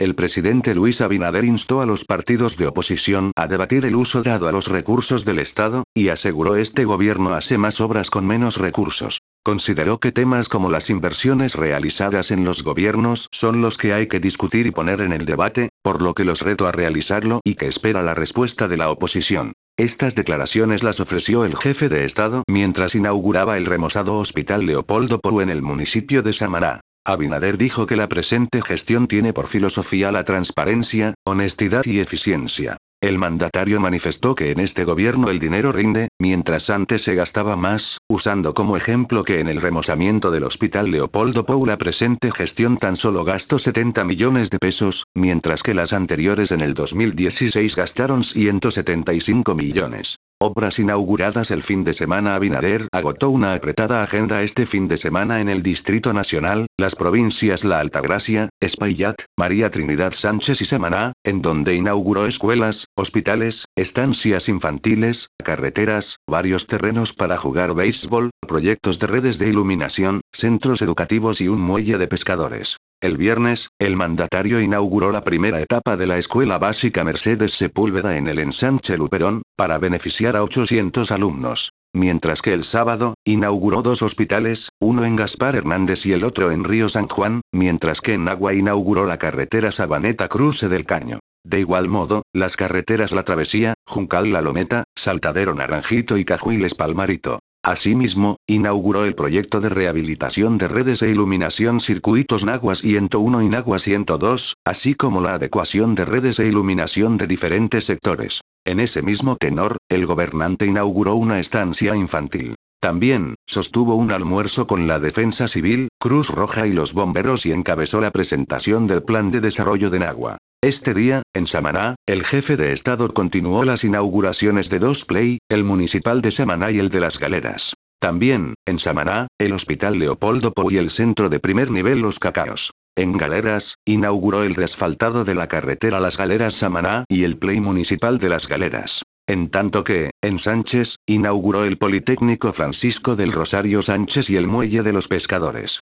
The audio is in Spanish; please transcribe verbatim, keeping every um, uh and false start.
el presidente Luis Abinader instó a los partidos de oposición a debatir el uso dado a los recursos del Estado, y aseguró este gobierno hace más obras con menos recursos. Consideró que temas como las inversiones realizadas en los gobiernos son los que hay que discutir y poner en el debate, por lo que los reto a realizarlo y que espera la respuesta de la oposición. Estas declaraciones las ofreció el jefe de Estado mientras inauguraba el remozado Hospital Leopoldo Pou en el municipio de Samaná. Abinader dijo que la presente gestión tiene por filosofía la transparencia, honestidad y eficiencia. El mandatario manifestó que en este gobierno el dinero rinde, mientras antes se gastaba más, usando como ejemplo que en el remozamiento del Hospital Leopoldo Pou la presente gestión tan solo gastó setenta millones de pesos, mientras que las anteriores en el dos mil dieciséis gastaron ciento setenta y cinco millones. Obras inauguradas el fin de semana. Abinader agotó una apretada agenda este fin de semana en el Distrito Nacional, las provincias La Altagracia, Espaillat, María Trinidad Sánchez y Samaná, en donde inauguró escuelas, hospitales, estancias infantiles, carreteras, varios terrenos para jugar béisbol, proyectos de redes de iluminación, centros educativos y un muelle de pescadores. El viernes, el mandatario inauguró la primera etapa de la escuela básica Mercedes Sepúlveda en el ensanche Luperón, para beneficiar a ochocientos alumnos. Mientras que el sábado, inauguró dos hospitales, uno en Gaspar Hernández y el otro en Río San Juan, mientras que en Nagua inauguró la carretera Sabaneta Cruce del Caño. De igual modo, las carreteras La Travesía, Juncal La Lometa, Saltadero Naranjito y Cajuiles Palmarito. Asimismo, inauguró el proyecto de rehabilitación de redes de iluminación Circuitos Nagua ciento uno y Nagua ciento dos, así como la adecuación de redes de iluminación de diferentes sectores. En ese mismo tenor, el gobernante inauguró una estancia infantil. También, sostuvo un almuerzo con la Defensa Civil, Cruz Roja y los bomberos y encabezó la presentación del Plan de Desarrollo de Nagua. Este día, en Samaná, el jefe de Estado continuó las inauguraciones de dos play, el municipal de Samaná y el de Las Galeras. También, en Samaná, el Hospital Leopoldo Pou y el centro de primer nivel Los Cacaos. En Galeras, inauguró el reasfaltado de la carretera Las Galeras-Samaná y el play municipal de Las Galeras. En tanto que, en Sánchez, inauguró el Politécnico Francisco del Rosario Sánchez y el Muelle de los Pescadores.